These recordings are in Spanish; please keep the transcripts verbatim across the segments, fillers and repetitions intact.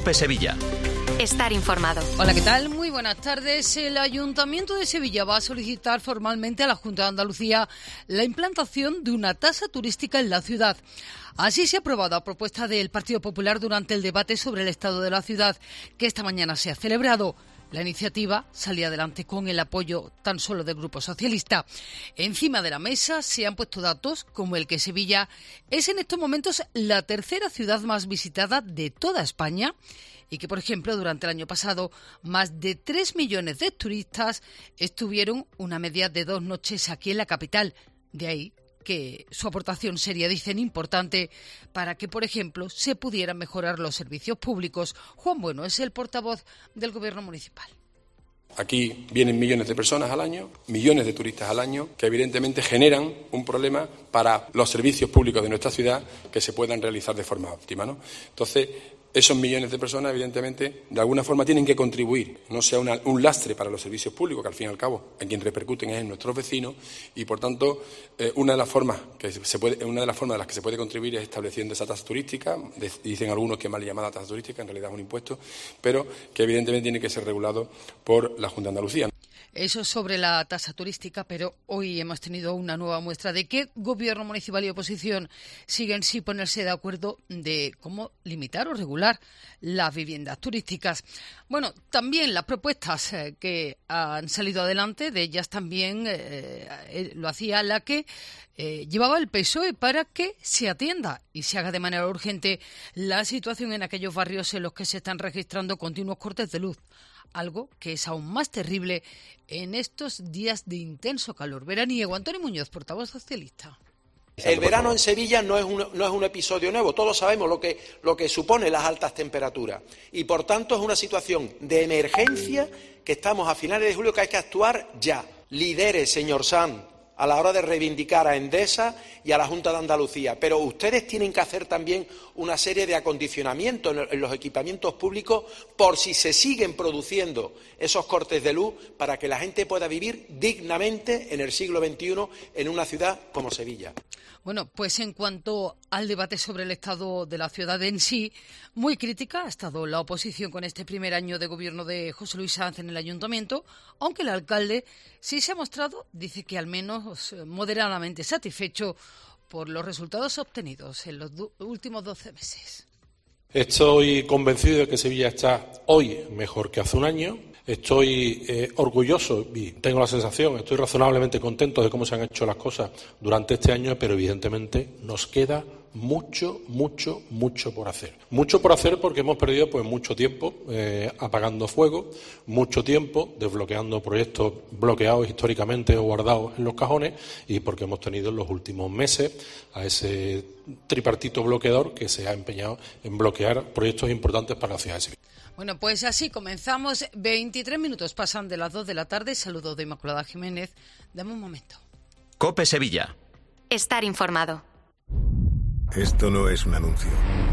COPE Sevilla. Estar informado. Hola, ¿qué tal? Muy buenas tardes. El Ayuntamiento de Sevilla va a solicitar formalmente a la Junta de Andalucía la implantación de una tasa turística en la ciudad. Así se ha aprobado a propuesta del Partido Popular durante el debate sobre el estado de la ciudad, que esta mañana se ha celebrado. La iniciativa salía adelante con el apoyo tan solo del Grupo Socialista. Encima de la mesa se han puesto datos como el que Sevilla es en estos momentos la tercera ciudad más visitada de toda España y que, por ejemplo, durante el año pasado más de tres millones de turistas estuvieron una media de dos noches aquí en la capital. De ahí que su aportación sería, dicen, importante para que, por ejemplo, se pudieran mejorar los servicios públicos. Juan Bueno es el portavoz del Gobierno municipal. Aquí vienen millones de personas al año, millones de turistas al año, que evidentemente generan un problema para los servicios públicos de nuestra ciudad que se puedan realizar de forma óptima, ¿no? Entonces, esos millones de personas, evidentemente, de alguna forma tienen que contribuir, no sea una, un lastre para los servicios públicos, que al fin y al cabo en quien repercuten es en nuestros vecinos, y por tanto, eh, una de las formas que se puede, una de las formas de las que se puede contribuir es estableciendo esa tasa turística. De, dicen algunos que es mal llamada tasa turística, en realidad es un impuesto, pero que evidentemente tiene que ser regulado por la Junta de Andalucía. Eso sobre la tasa turística, pero hoy hemos tenido una nueva muestra de que Gobierno municipal y oposición siguen sin ponerse de acuerdo de cómo limitar o regular las viviendas turísticas. Bueno, también las propuestas eh, que han salido adelante, de ellas también eh, eh, lo hacía la que eh, llevaba el P S O E para que se atienda y se haga de manera urgente la situación en aquellos barrios en los que se están registrando continuos cortes de luz. Algo que es aún más terrible en estos días de intenso calor veraniego. Antonio Muñoz, portavoz socialista. El verano en Sevilla no es un, no es un episodio nuevo. Todos sabemos lo que, lo que supone las altas temperaturas. Y, por tanto, es una situación de emergencia que estamos a finales de julio, que hay que actuar ya. Lidere, señor Sanz, a la hora de reivindicar a Endesa y a la Junta de Andalucía. Pero ustedes tienen que hacer también una serie de acondicionamientos en los equipamientos públicos por si se siguen produciendo esos cortes de luz para que la gente pueda vivir dignamente en el siglo veintiuno en una ciudad como Sevilla. Bueno, pues en cuanto al debate sobre el estado de la ciudad en sí, muy crítica ha estado la oposición con este primer año de gobierno de José Luis Sanz en el ayuntamiento, aunque el alcalde sí se ha mostrado, dice que al menos moderadamente satisfecho por los resultados obtenidos en los do- últimos doce meses. Estoy convencido de que Sevilla está hoy mejor que hace un año. Estoy eh, orgulloso y tengo la sensación, estoy razonablemente contento de cómo se han hecho las cosas durante este año, pero evidentemente nos queda mucho, mucho, mucho por hacer. Mucho por hacer porque hemos perdido pues mucho tiempo eh, apagando fuego, mucho tiempo desbloqueando proyectos bloqueados históricamente o guardados en los cajones y porque hemos tenido en los últimos meses a ese tripartito bloqueador que se ha empeñado en bloquear proyectos importantes para la ciudad de Sevilla. Bueno, pues así comenzamos. veintitrés minutos pasan de las dos de la tarde. Saludos de Inmaculada Jiménez. Dame un momento. COPE Sevilla. Estar informado. Esto no es un anuncio.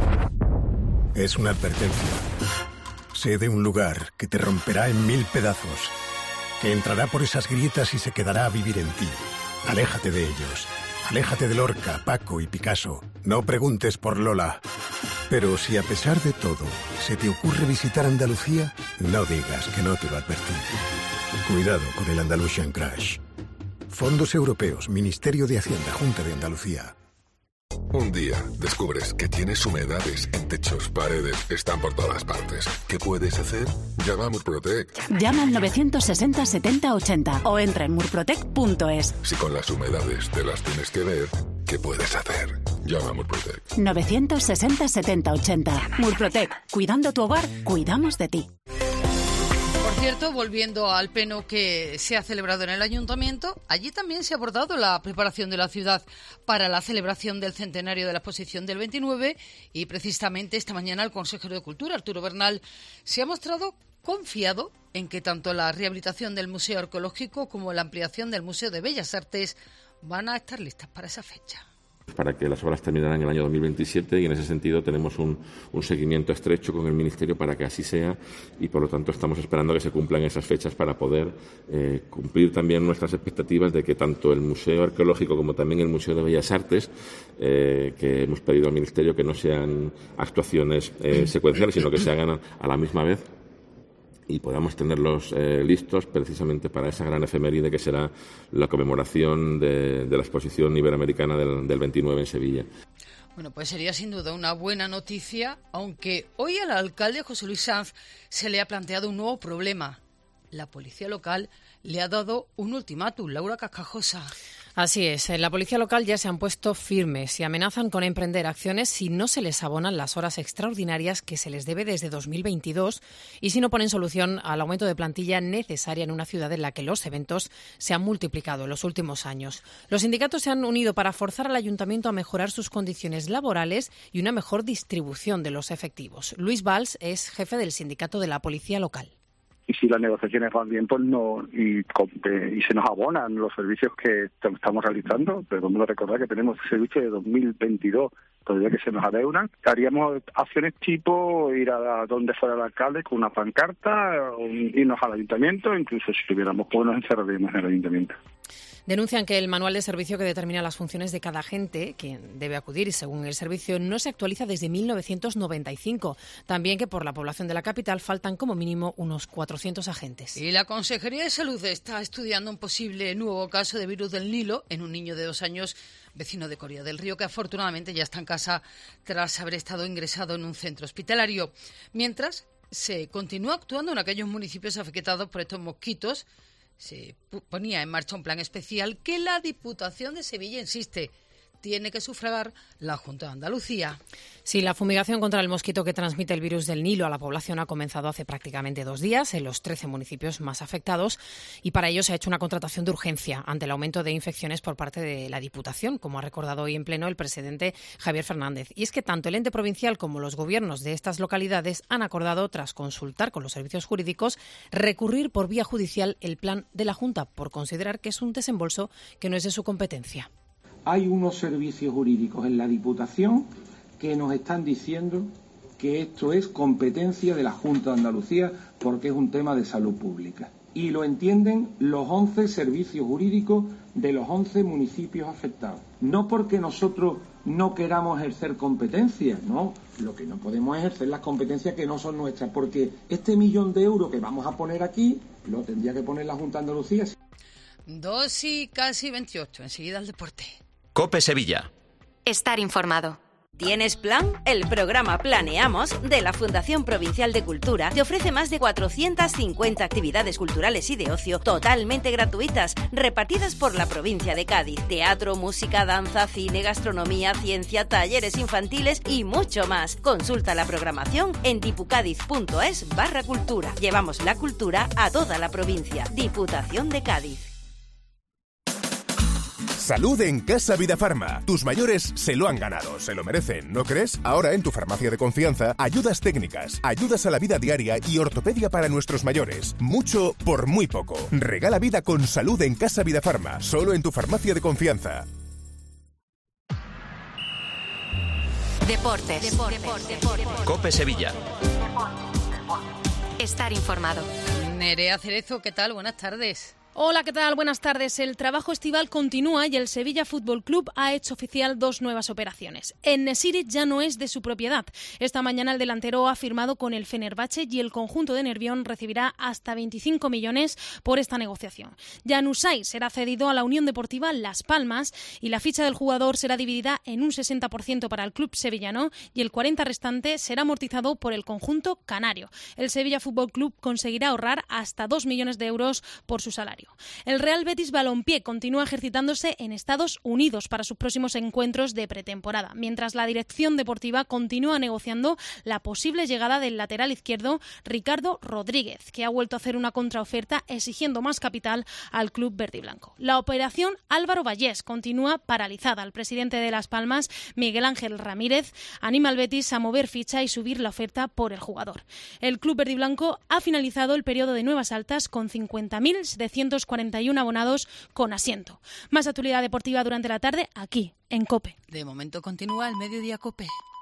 Es una advertencia. Sé de un lugar que te romperá en mil pedazos, que entrará por esas grietas y se quedará a vivir en ti. Aléjate de ellos. Aléjate de Lorca, Paco y Picasso. No preguntes por Lola. Pero si a pesar de todo se te ocurre visitar Andalucía, no digas que no te lo advertí. Cuidado con el Andalusian Crash. Fondos Europeos, Ministerio de Hacienda, Junta de Andalucía. Un día descubres que tienes humedades en techos, paredes, están por todas partes. ¿Qué puedes hacer? Llama a Murprotec. Llama al novecientos sesenta setenta ochenta o entra en murprotec punto es. Si con las humedades te las tienes que ver, ¿qué puedes hacer? Llama a Murprotec. novecientos sesenta setenta ochenta. Murprotec. Cuidando tu hogar, cuidamos de ti. Por cierto, volviendo al pleno que se ha celebrado en el ayuntamiento, allí también se ha abordado la preparación de la ciudad para la celebración del centenario de la exposición del veintinueve y precisamente esta mañana el consejero de Cultura, Arturo Bernal, se ha mostrado confiado en que tanto la rehabilitación del Museo Arqueológico como la ampliación del Museo de Bellas Artes van a estar listas para esa fecha. para que las obras terminaran en el año dos mil veintisiete y en ese sentido tenemos un, un seguimiento estrecho con el Ministerio para que así sea y por lo tanto estamos esperando que se cumplan esas fechas para poder eh, cumplir también nuestras expectativas de que tanto el Museo Arqueológico como también el Museo de Bellas Artes, eh, que hemos pedido al Ministerio que no sean actuaciones eh, secuenciales, sino que se hagan a, a la misma vez y podamos tenerlos eh, listos precisamente para esa gran efeméride que será la conmemoración de, de la exposición iberoamericana del, del veintinueve en Sevilla. Bueno, pues sería sin duda una buena noticia, aunque hoy al alcalde José Luis Sanz se le ha planteado un nuevo problema. La policía local le ha dado un ultimátum. Laura Cascajosa. Así es, en la policía local ya se han puesto firmes y amenazan con emprender acciones si no se les abonan las horas extraordinarias que se les debe desde dos mil veintidós y si no ponen solución al aumento de plantilla necesaria en una ciudad en la que los eventos se han multiplicado en los últimos años. Los sindicatos se han unido para forzar al ayuntamiento a mejorar sus condiciones laborales y una mejor distribución de los efectivos. Luis Valls es jefe del sindicato de la policía local. Y si las negociaciones van bien, pues no, y, y se nos abonan los servicios que estamos realizando. Pero vamos a recordar que tenemos servicios de dos mil veintidós, todavía que se nos adeudan. Haríamos acciones tipo ir a donde fuera el alcalde con una pancarta, irnos al ayuntamiento, incluso si tuviéramos pues nos encerraríamos en el ayuntamiento. Denuncian que el manual de servicio que determina las funciones de cada agente, quien debe acudir según el servicio, no se actualiza desde mil novecientos noventa y cinco. También que por la población de la capital faltan como mínimo unos cuatrocientos agentes. Y la Consejería de Salud está estudiando un posible nuevo caso de virus del Nilo en un niño de dos años, vecino de Coria del Río, que afortunadamente ya está en casa tras haber estado ingresado en un centro hospitalario. Mientras, se continúa actuando en aquellos municipios afectados por estos mosquitos. Se ponía en marcha un plan especial que la Diputación de Sevilla insiste tiene que sufragar la Junta de Andalucía. Sí, la fumigación contra el mosquito que transmite el virus del Nilo a la población ha comenzado hace prácticamente dos días en los trece municipios más afectados y para ello se ha hecho una contratación de urgencia ante el aumento de infecciones por parte de la Diputación, como ha recordado hoy en pleno el presidente Javier Fernández. Y es que tanto el ente provincial como los gobiernos de estas localidades han acordado, tras consultar con los servicios jurídicos, recurrir por vía judicial el plan de la Junta por considerar que es un desembolso que no es de su competencia. Hay unos servicios jurídicos en la Diputación que nos están diciendo que esto es competencia de la Junta de Andalucía porque es un tema de salud pública. Y lo entienden los once servicios jurídicos de los once municipios afectados. No porque nosotros no queramos ejercer competencias, no. Lo que no podemos es ejercer las competencias que no son nuestras, porque este millón de euros que vamos a poner aquí lo tendría que poner la Junta de Andalucía. Dos y casi veintiocho. Enseguida el deporte. COPE Sevilla. Estar informado. ¿Tienes plan? El programa Planeamos de la Fundación Provincial de Cultura te ofrece más de cuatrocientas cincuenta actividades culturales y de ocio totalmente gratuitas, repartidas por la provincia de Cádiz. Teatro, música, danza, cine, gastronomía, ciencia, talleres infantiles y mucho más. Consulta la programación en dipucadiz.es barra cultura. Llevamos la cultura a toda la provincia. Diputación de Cádiz. Salud en Casa Vida Farma. Tus mayores se lo han ganado, se lo merecen, ¿no crees? Ahora en tu farmacia de confianza, ayudas técnicas, ayudas a la vida diaria y ortopedia para nuestros mayores. Mucho por muy poco. Regala vida con salud en Casa Vida Farma, solo en tu farmacia de confianza. Deportes. Deportes. Deportes. COPE Sevilla. Estar informado. Nerea Cerezo, ¿qué tal? Buenas tardes. Hola, ¿qué tal? Buenas tardes. El trabajo estival continúa y el Sevilla Fútbol Club ha hecho oficial dos nuevas operaciones. En-Nesyri ya no es de su propiedad. Esta mañana el delantero ha firmado con el Fenerbahce y el conjunto de Nervión recibirá hasta veinticinco millones por esta negociación. Januzaj será cedido a la Unión Deportiva Las Palmas y la ficha del jugador será dividida en un sesenta por ciento para el club sevillano y el cuarenta por ciento restante será amortizado por el conjunto canario. El Sevilla Fútbol Club conseguirá ahorrar hasta dos millones de euros por su salario. El Real Betis Balompié continúa ejercitándose en Estados Unidos para sus próximos encuentros de pretemporada, mientras la dirección deportiva continúa negociando la posible llegada del lateral izquierdo Ricardo Rodríguez, que ha vuelto a hacer una contraoferta exigiendo más capital al club verde y blanco. La operación Álvaro Vallés continúa paralizada. El presidente de Las Palmas, Miguel Ángel Ramírez, anima al Betis a mover ficha y subir la oferta por el jugador. El club verde y blanco ha finalizado el periodo de nuevas altas con cincuenta mil setecientos doscientos cuarenta y uno abonados con asiento. Más actualidad deportiva durante la tarde aquí, en COPE. De momento continúa el Mediodía COPE.